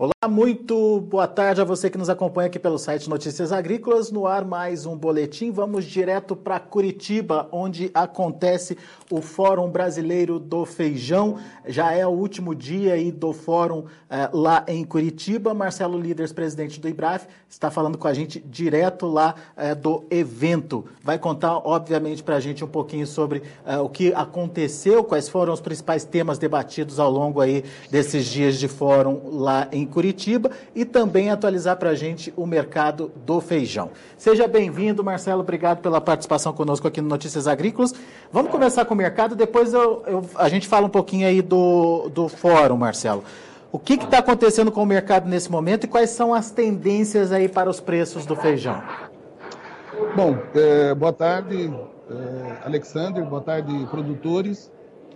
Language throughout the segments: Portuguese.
Olá, muito boa tarde a você que nos acompanha aqui pelo site Notícias Agrícolas. No ar, mais um boletim. Vamos direto para Curitiba, onde acontece o Fórum Brasileiro do Feijão. Já é o último dia aí do fórum lá em Curitiba. Marcelo Líderes, presidente do IBRAF, está falando com a gente direto lá do evento. Vai contar, obviamente, para a gente um pouquinho sobre o que aconteceu, quais foram os principais temas debatidos ao longo aí desses dias de fórum lá em Curitiba e também atualizar para a gente o mercado do feijão. Seja bem-vindo, Marcelo, obrigado pela participação conosco aqui no Notícias Agrícolas. Vamos começar com o mercado, depois a gente fala um pouquinho aí do fórum, Marcelo. O que está acontecendo com o mercado nesse momento e quais são as tendências aí para os preços do feijão? Bom, boa tarde, Alexander, boa tarde, produtores.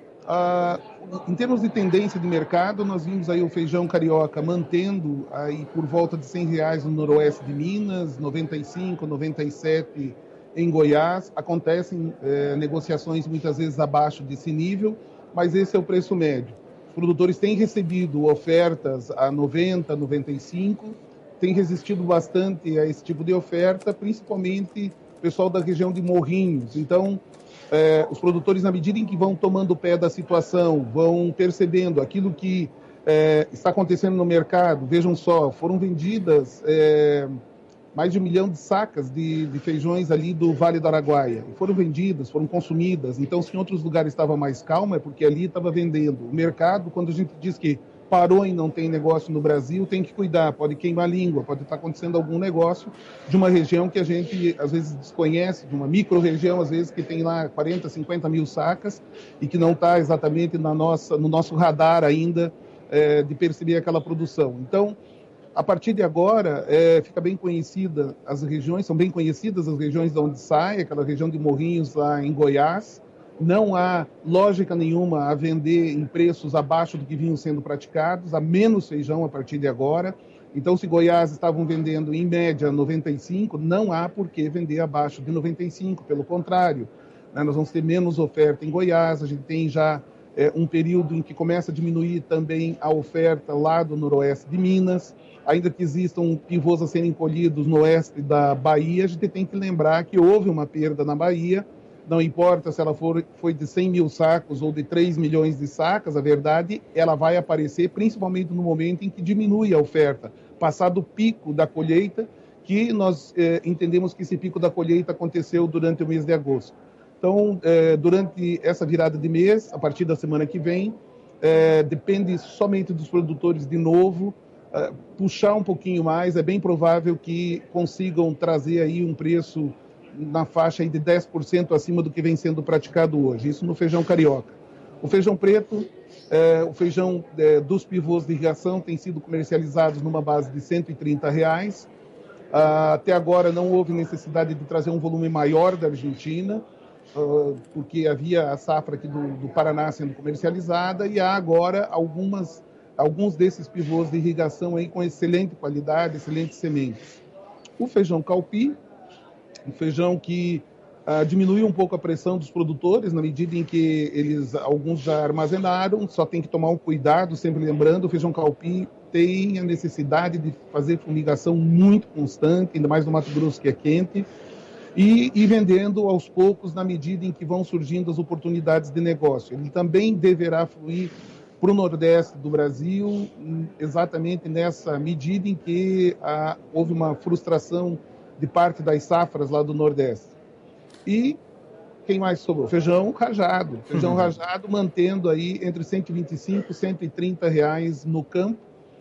Em termos de tendência de mercado, nós vimos aí o feijão carioca mantendo aí por volta de R$100 no noroeste de Minas, 95, 97 em Goiás. Acontecem negociações muitas vezes abaixo desse nível, mas esse é o preço médio. Os produtores têm recebido ofertas a 90, 95, têm resistido bastante a esse tipo de oferta, principalmente o pessoal da região de Morrinhos. Então, os produtores, na medida em que vão tomando pé da situação, vão percebendo aquilo que está acontecendo no mercado. Vejam só, foram vendidas mais de 1 milhão de sacas de feijões ali do Vale do Araguaia. Foram vendidas, foram consumidas. Então, se em outros lugares estava mais calma, é porque ali estava vendendo. O mercado, quando a gente diz que parou e não tem negócio no Brasil, tem que cuidar, pode queimar a língua, pode estar acontecendo algum negócio de uma região que a gente às vezes desconhece, de uma micro-região, às vezes que tem lá 40, 50 mil sacas e que não está exatamente no nosso radar ainda de perceber aquela produção. Então, a partir de agora, fica bem conhecida as regiões, são bem conhecidas as regiões de onde sai, aquela região de Morrinhos lá em Goiás. Não há lógica nenhuma a vender em preços abaixo do que vinham sendo praticados, há menos feijão a partir de agora. Então, se Goiás estavam vendendo em média 95, não há por que vender abaixo de 95, pelo contrário. Nós vamos ter menos oferta em Goiás, a gente tem já um período em que começa a diminuir também a oferta lá do noroeste de Minas. Ainda que existam pivôs a serem colhidos no oeste da Bahia, a gente tem que lembrar que houve uma perda na Bahia. Não importa se ela foi de 100 mil sacos ou de 3 milhões de sacas, a verdade, ela vai aparecer principalmente no momento em que diminui a oferta, passado o pico da colheita, que nós entendemos que esse pico da colheita aconteceu durante o mês de agosto. Então, durante essa virada de mês, a partir da semana que vem, depende somente dos produtores de novo, puxar um pouquinho mais, é bem provável que consigam trazer aí um preço na faixa aí de 10% acima do que vem sendo praticado hoje, isso no feijão carioca. O feijão preto, o feijão dos pivôs de irrigação tem sido comercializados numa base de R$130. Até agora não houve necessidade de trazer um volume maior da Argentina, porque havia a safra aqui do Paraná sendo comercializada e há agora alguns desses pivôs de irrigação aí com excelente qualidade, excelentes sementes. O feijão calpi, um feijão que diminuiu um pouco a pressão dos produtores, na medida em que alguns já armazenaram, só tem que tomar um cuidado, sempre lembrando, o feijão calpi tem a necessidade de fazer fumigação muito constante, ainda mais no Mato Grosso que é quente, e vendendo aos poucos na medida em que vão surgindo as oportunidades de negócio. Ele também deverá fluir para o Nordeste do Brasil, exatamente nessa medida em que houve uma frustração de parte das safras lá do Nordeste. E quem mais sobrou? Feijão rajado. Feijão rajado mantendo aí entre R$125 e R$130 no campo.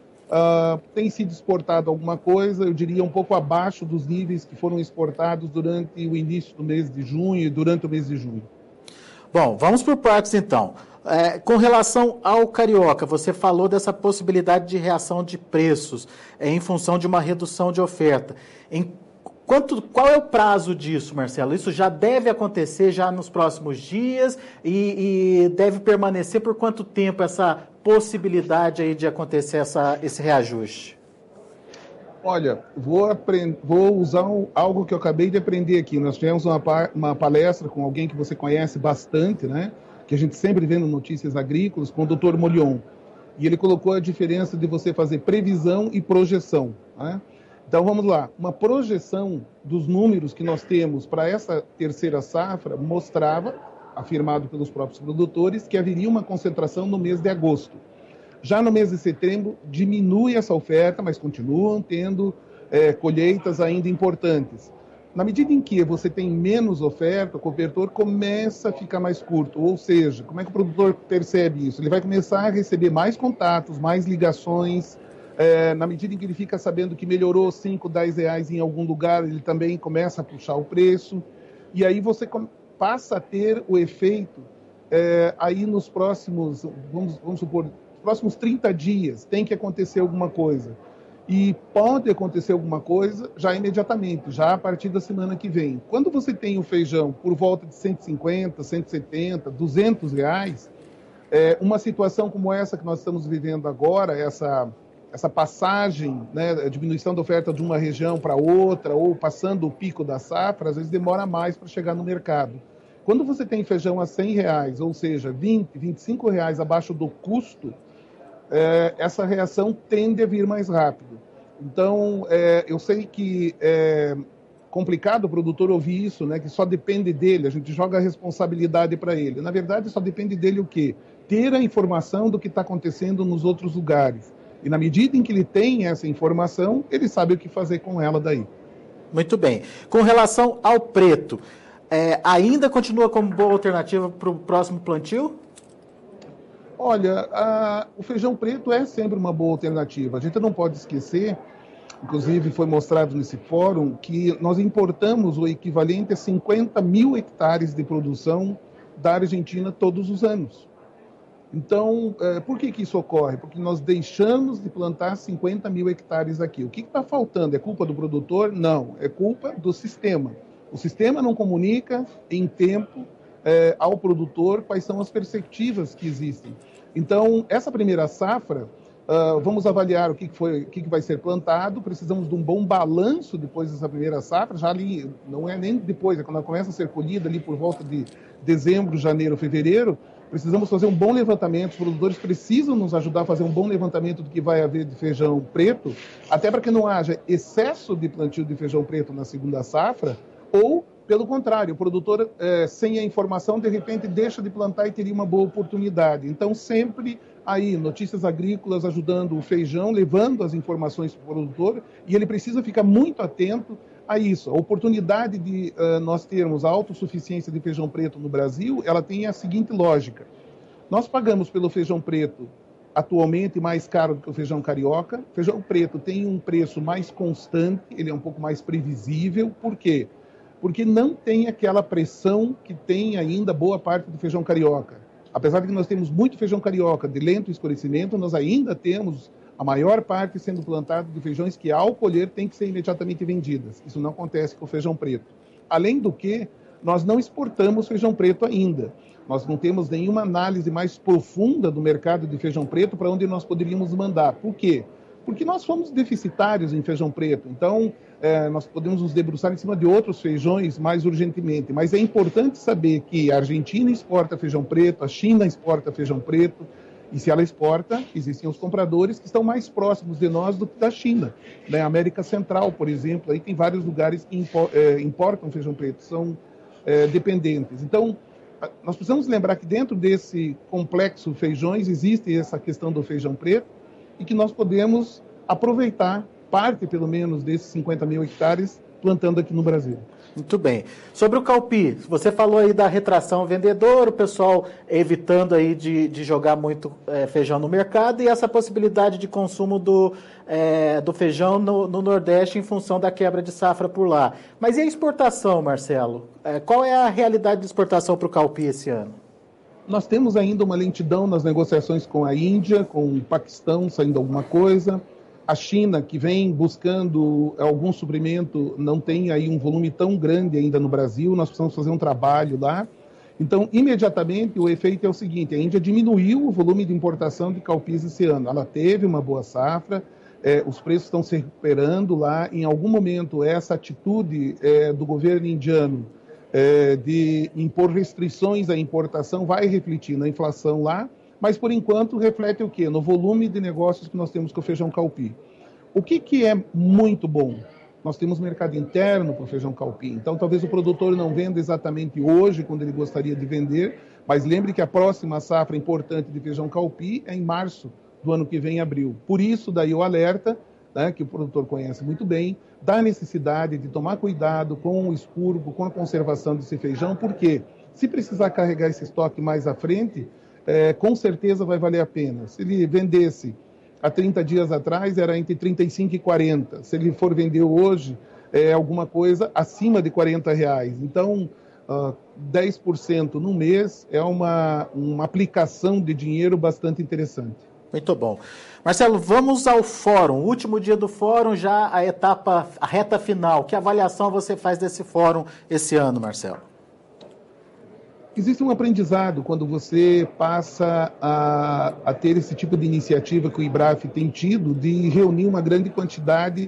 Tem sido exportado alguma coisa, eu diria um pouco abaixo dos níveis que foram exportados durante o início do mês de junho e durante o mês de julho. Bom, vamos por partes então. Com relação ao carioca, você falou dessa possibilidade de reação de preços em função de uma redução de oferta. Qual é o prazo disso, Marcelo? Isso já deve acontecer já nos próximos dias e deve permanecer por quanto tempo essa possibilidade aí de acontecer esse reajuste? Olha, vou usar algo que eu acabei de aprender aqui. Nós tivemos uma palestra com alguém que você conhece bastante, né? Que a gente sempre vê no Notícias Agrícolas, com o Dr. Molion. E ele colocou a diferença de você fazer previsão e projeção, né? Então vamos lá, uma projeção dos números que nós temos para essa terceira safra mostrava, afirmado pelos próprios produtores, que haveria uma concentração no mês de agosto. Já no mês de setembro diminui essa oferta, mas continuam tendo colheitas ainda importantes. Na medida em que você tem menos oferta, o cobertor começa a ficar mais curto. Ou seja, como é que o produtor percebe isso? Ele vai começar a receber mais contatos, mais ligações. Na medida em que ele fica sabendo que melhorou 5, 10 reais em algum lugar, ele também começa a puxar o preço. E aí você passa a ter o efeito aí nos próximos, vamos supor, nos próximos 30 dias tem que acontecer alguma coisa. E pode acontecer alguma coisa já imediatamente, já a partir da semana que vem. Quando você tem o feijão por volta de 150, 170, 200 reais, uma situação como essa que nós estamos vivendo agora, essa passagem, né, a diminuição da oferta de uma região para outra, ou passando o pico da safra, às vezes demora mais para chegar no mercado. Quando você tem feijão a 100 reais, ou seja, 20, 25 reais abaixo do custo, essa reação tende a vir mais rápido. Então, eu sei que é complicado o produtor ouvir isso, né, que só depende dele, a gente joga a responsabilidade para ele. Na verdade, só depende dele o quê? Ter a informação do que está acontecendo nos outros lugares. E na medida em que ele tem essa informação, ele sabe o que fazer com ela daí. Muito bem. Com relação ao preto, ainda continua como boa alternativa para o próximo plantio? Olha, o feijão preto é sempre uma boa alternativa. A gente não pode esquecer, inclusive foi mostrado nesse fórum, que nós importamos o equivalente a 50 mil hectares de produção da Argentina todos os anos. Então, por que isso ocorre? Porque nós deixamos de plantar 50 mil hectares aqui. O que está faltando? É culpa do produtor? Não, é culpa do sistema. O sistema não comunica em tempo ao produtor quais são as perspectivas que existem. Então, essa primeira safra, vamos avaliar o que vai ser plantado, precisamos de um bom balanço depois dessa primeira safra, já ali, não é nem depois, é quando ela começa a ser colhida ali por volta de dezembro, janeiro, fevereiro, precisamos fazer um bom levantamento, os produtores precisam nos ajudar a fazer um bom levantamento do que vai haver de feijão preto, até para que não haja excesso de plantio de feijão preto na segunda safra, ou pelo contrário, o produtor, sem a informação, de repente deixa de plantar e teria uma boa oportunidade. Então, sempre aí, Notícias Agrícolas ajudando o feijão, levando as informações para o produtor, e ele precisa ficar muito atento a isso. A oportunidade de nós termos a autossuficiência de feijão preto no Brasil, ela tem a seguinte lógica. Nós pagamos pelo feijão preto atualmente mais caro do que o feijão carioca. O feijão preto tem um preço mais constante, ele é um pouco mais previsível. Por quê? Porque não tem aquela pressão que tem ainda boa parte do feijão carioca. Apesar de que nós temos muito feijão carioca de lento escurecimento, nós ainda temos a maior parte sendo plantado de feijões que, ao colher, tem que ser imediatamente vendidas. Isso não acontece com o feijão preto. Além do que, nós não exportamos feijão preto ainda. Nós não temos nenhuma análise mais profunda do mercado de feijão preto para onde nós poderíamos mandar. Por quê? Porque nós fomos deficitários em feijão preto. Então, nós podemos nos debruçar em cima de outros feijões mais urgentemente. Mas é importante saber que a Argentina exporta feijão preto, a China exporta feijão preto, e se ela exporta, existem os compradores que estão mais próximos de nós do que da China. Na América Central, por exemplo, aí tem vários lugares que importam feijão preto, são dependentes. Então, nós precisamos lembrar que dentro desse complexo feijões existe essa questão do feijão preto e que nós podemos aproveitar parte, pelo menos, desses 50 mil hectares plantando aqui no Brasil. Muito bem. Sobre o Calpi, você falou aí da retração vendedora, o pessoal evitando aí de jogar muito feijão no mercado e essa possibilidade de consumo do feijão no Nordeste em função da quebra de safra por lá. Mas e a exportação, Marcelo? Qual é a realidade de exportação para o Calpi esse ano? Nós temos ainda uma lentidão nas negociações com a Índia, com o Paquistão saindo alguma coisa. A China, que vem buscando algum suprimento, não tem aí um volume tão grande ainda no Brasil, nós precisamos fazer um trabalho lá. Então, imediatamente, o efeito é o seguinte, a Índia diminuiu o volume de importação de calpis esse ano. Ela teve uma boa safra, os preços estão se recuperando lá. Em algum momento, essa atitude do governo indiano de impor restrições à importação vai refletir na inflação lá, mas por enquanto reflete o quê? No volume de negócios que nós temos com o feijão calpi. O que é muito bom? Nós temos mercado interno para o feijão calpi, então talvez o produtor não venda exatamente hoje, quando ele gostaria de vender, mas lembre que a próxima safra importante de feijão calpi é em março do ano que vem, abril. Por isso, daí o alerta, né, que o produtor conhece muito bem, da necessidade de tomar cuidado com o expurgo, com a conservação desse feijão, porque se precisar carregar esse estoque mais à frente, com certeza vai valer a pena. Se ele vendesse há 30 dias atrás, era entre 35 e 40. Se ele for vender hoje, é alguma coisa acima de R$40. Então, 10% no mês é uma aplicação de dinheiro bastante interessante. Muito bom. Marcelo, vamos ao fórum. O último dia do fórum, já a reta final. Que avaliação você faz desse fórum esse ano, Marcelo? Existe um aprendizado quando você passa a ter esse tipo de iniciativa que o IBRAF tem tido, de reunir uma grande quantidade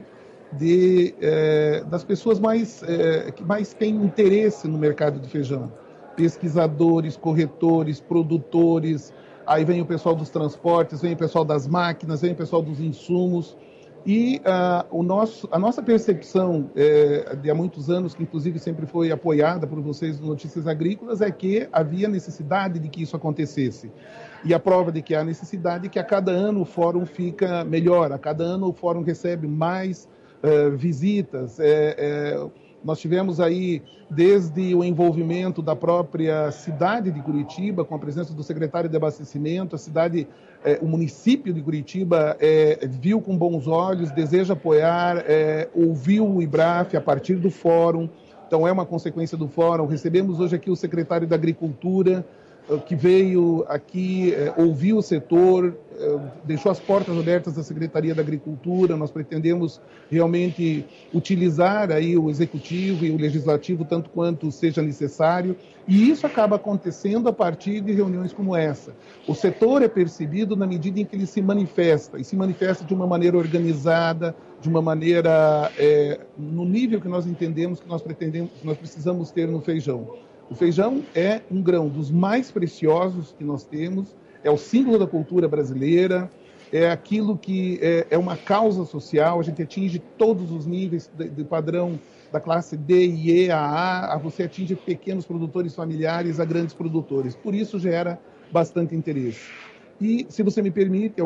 das pessoas que mais têm interesse no mercado de feijão. Pesquisadores, corretores, produtores, aí vem o pessoal dos transportes, vem o pessoal das máquinas, vem o pessoal dos insumos. E a nossa percepção de há muitos anos, que inclusive sempre foi apoiada por vocês no Notícias Agrícolas, é que havia necessidade de que isso acontecesse. E a prova de que há necessidade é que a cada ano o fórum fica melhor, a cada ano o fórum recebe mais visitas. Nós tivemos aí, desde o envolvimento da própria cidade de Curitiba, com a presença do secretário de Abastecimento, o município de Curitiba viu com bons olhos, deseja apoiar, ouviu o IBRAF a partir do fórum, então é uma consequência do fórum. Recebemos hoje aqui o secretário da Agricultura, que veio aqui, ouviu o setor, deixou as portas abertas da Secretaria da Agricultura. Nós pretendemos realmente utilizar aí o Executivo e o Legislativo tanto quanto seja necessário, e isso acaba acontecendo a partir de reuniões como essa. O setor é percebido na medida em que ele se manifesta, e se manifesta de uma maneira organizada, de uma maneira no nível que nós entendemos que nós precisamos ter no feijão. O feijão é um grão dos mais preciosos que nós temos, é o símbolo da cultura brasileira, é aquilo que é uma causa social. A gente atinge todos os níveis de padrão da classe D, E, A, você atinge pequenos produtores familiares a grandes produtores. Por isso gera bastante interesse. E, se você me permite,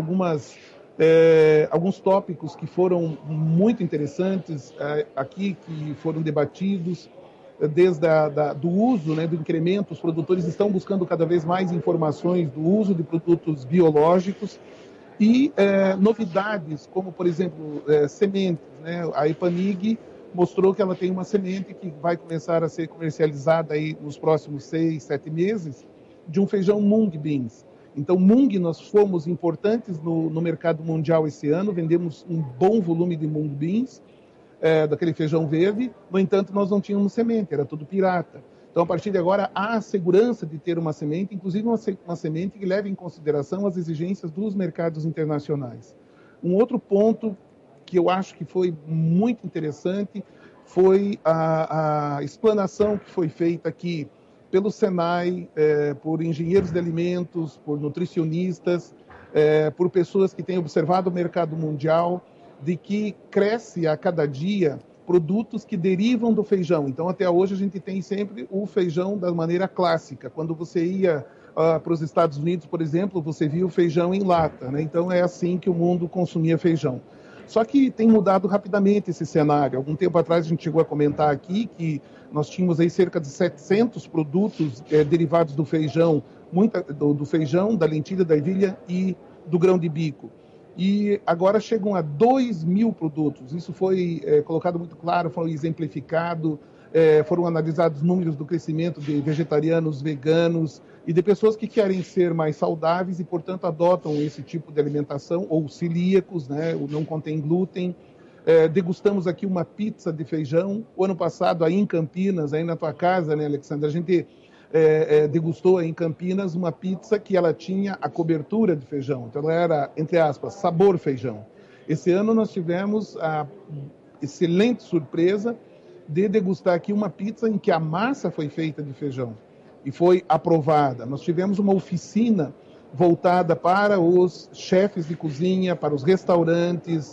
alguns tópicos que foram muito interessantes aqui, que foram debatidos, desde do uso, né, do incremento. Os produtores estão buscando cada vez mais informações do uso de produtos biológicos e novidades, como, por exemplo, sementes, né? A Epanig mostrou que ela tem uma semente que vai começar a ser comercializada aí nos próximos 6, 7 meses, de um feijão Mung Beans. Então, Mung, nós fomos importantes no mercado mundial esse ano, vendemos um bom volume de Mung Beans, daquele feijão verde. No entanto, nós não tínhamos semente, era tudo pirata. Então, a partir de agora, há a segurança de ter uma semente, inclusive uma semente que leve em consideração as exigências dos mercados internacionais. Um outro ponto que eu acho que foi muito interessante foi a explanação que foi feita aqui pelo Senai, por engenheiros de alimentos, por nutricionistas, por pessoas que têm observado o mercado mundial, de que cresce a cada dia produtos que derivam do feijão. Então, até hoje, a gente tem sempre o feijão da maneira clássica. Quando você ia para os Estados Unidos, por exemplo, você via o feijão em lata, né? Então, é assim que o mundo consumia feijão. Só que tem mudado rapidamente esse cenário. Algum tempo atrás, a gente chegou a comentar aqui que nós tínhamos aí cerca de 700 produtos derivados do feijão, do feijão, da lentilha, da ervilha e do grão de bico. E agora chegam a 2.000 produtos. Isso foi colocado muito claro, foi exemplificado, foram analisados números do crescimento de vegetarianos, veganos e de pessoas que querem ser mais saudáveis e, portanto, adotam esse tipo de alimentação, ou celíacos, né, ou não contém glúten. Degustamos aqui uma pizza de feijão. O ano passado, aí em Campinas, aí na tua casa, né, Alexandre, a gente degustou em Campinas uma pizza que ela tinha a cobertura de feijão. Então, ela era, entre aspas, sabor feijão. Esse ano nós tivemos a excelente surpresa de degustar aqui uma pizza em que a massa foi feita de feijão e foi aprovada. Nós tivemos uma oficina voltada para os chefes de cozinha, para os restaurantes,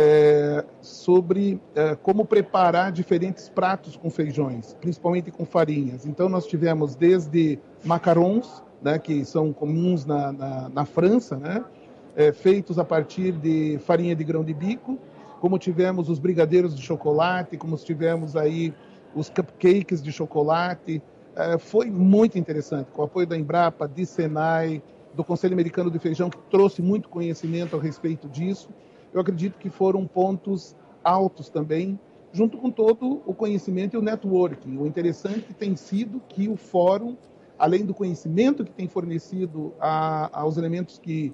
sobre como preparar diferentes pratos com feijões, principalmente com farinhas. Então, nós tivemos desde macarons, né, que são comuns na França, né, feitos a partir de farinha de grão de bico, como tivemos os brigadeiros de chocolate, como tivemos aí os cupcakes de chocolate. Foi muito interessante, com o apoio da Embrapa, de Senai, do Conselho Americano de Feijão, que trouxe muito conhecimento a respeito disso. Eu acredito que foram pontos altos também, junto com todo o conhecimento e o networking. O interessante tem sido que o fórum, além do conhecimento que tem fornecido aos elementos que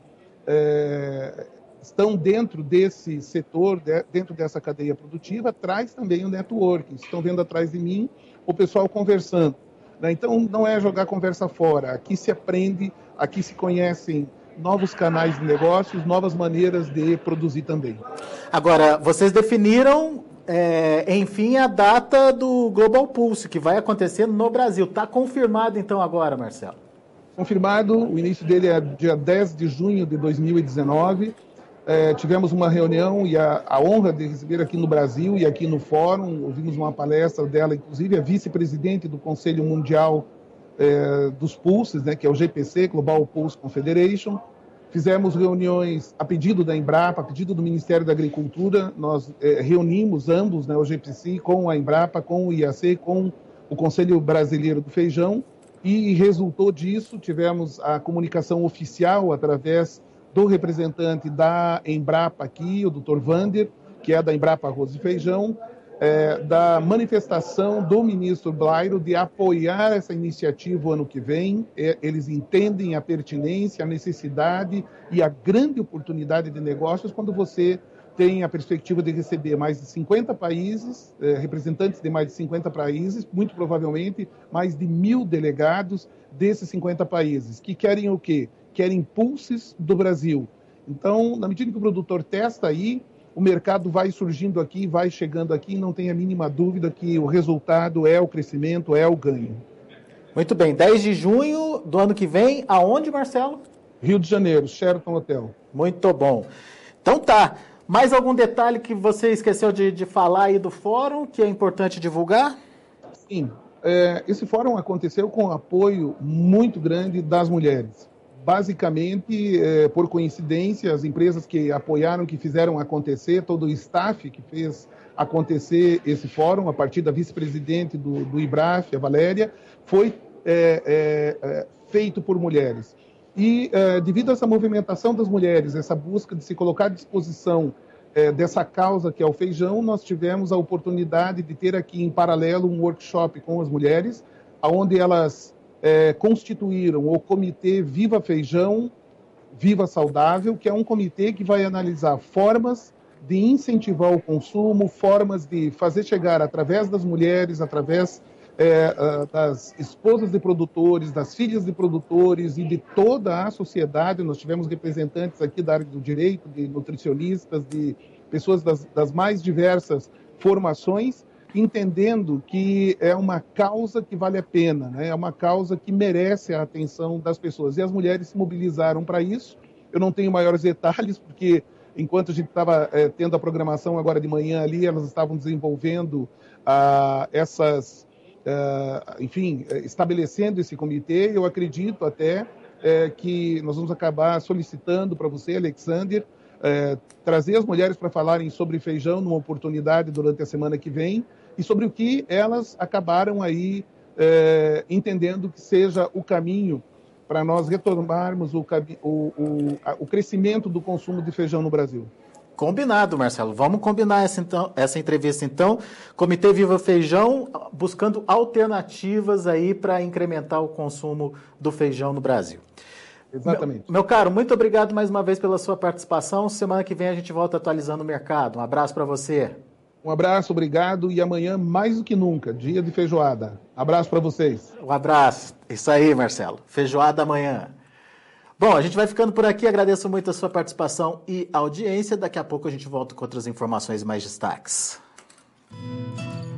estão dentro desse setor, dentro dessa cadeia produtiva, traz também o networking. Estão vendo atrás de mim o pessoal conversando. Então, não é jogar conversa fora. Aqui se aprende, aqui se conhecem novos canais de negócios, novas maneiras de produzir também. Agora, vocês definiram, enfim, a data do Global Pulse, que vai acontecer no Brasil. Está confirmado, então, agora, Marcelo? Confirmado, o início dele é dia 10 de junho de 2019. Tivemos uma reunião e a honra de receber aqui no Brasil e aqui no Fórum. Ouvimos uma palestra dela, inclusive a vice-presidente do Conselho Mundial dos Pulses, né, que é o GPC, Global Pulse Confederation. Fizemos reuniões a pedido da Embrapa, a pedido do Ministério da Agricultura. Nós reunimos ambos, né, o GPC com a Embrapa, com o IAC, com o Conselho Brasileiro do Feijão, e resultou disso, tivemos a comunicação oficial através do representante da Embrapa aqui, o Dr. Vander, que é da Embrapa Arroz e Feijão, da manifestação do ministro Blairo de apoiar essa iniciativa o ano que vem. Eles entendem a pertinência, a necessidade e a grande oportunidade de negócios quando você tem a perspectiva de receber mais de 50 países, representantes de mais de 50 países, muito provavelmente mais de 1.000 delegados desses 50 países, que querem o quê? Querem pulses do Brasil. Então, na medida que o produtor testa aí, o mercado vai surgindo aqui, vai chegando aqui, e não tem a mínima dúvida que o resultado é o crescimento, é o ganho. Muito bem, 10 de junho do ano que vem, aonde, Marcelo? Rio de Janeiro, Sheraton Hotel. Muito bom. Então tá, mais algum detalhe que você esqueceu de falar aí do fórum, que é importante divulgar? Sim, esse fórum aconteceu com apoio muito grande das mulheres. Basicamente, por coincidência, as empresas que apoiaram, que fizeram acontecer, todo o staff que fez acontecer esse fórum, a partir da vice-presidente do IBRAF, a Valéria, foi feito por mulheres. E, devido a essa movimentação das mulheres, essa busca de se colocar à disposição dessa causa que é o feijão, nós tivemos a oportunidade de ter aqui em paralelo um workshop com as mulheres, onde elas constituíram o comitê Viva Feijão, Viva Saudável, que é um comitê que vai analisar formas de incentivar o consumo, formas de fazer chegar através das mulheres, através das esposas de produtores, das filhas de produtores e de toda a sociedade. Nós tivemos representantes aqui da área do direito, de nutricionistas, de pessoas das mais diversas formações, entendendo que é uma causa que vale a pena, né? É uma causa que merece a atenção das pessoas. E as mulheres se mobilizaram para isso. Eu não tenho maiores detalhes, porque enquanto a gente estava tendo a programação agora de manhã ali, elas estavam desenvolvendo estabelecendo esse comitê. Eu acredito até que nós vamos acabar solicitando para você, Alexander, trazer as mulheres para falarem sobre feijão numa oportunidade durante a semana que vem, e sobre o que elas acabaram aí entendendo que seja o caminho para nós retomarmos o crescimento do consumo de feijão no Brasil. Combinado, Marcelo. Vamos combinar essa entrevista, então. Comitê Viva Feijão, buscando alternativas aí para incrementar o consumo do feijão no Brasil. Exatamente. Meu caro, muito obrigado mais uma vez pela sua participação. Semana que vem a gente volta atualizando o mercado. Um abraço para você. Um abraço, obrigado. E amanhã, mais do que nunca, dia de feijoada. Abraço para vocês. Um abraço. Isso aí, Marcelo. Feijoada amanhã. Bom, a gente vai ficando por aqui. Agradeço muito a sua participação e audiência. Daqui a pouco a gente volta com outras informações e mais destaques.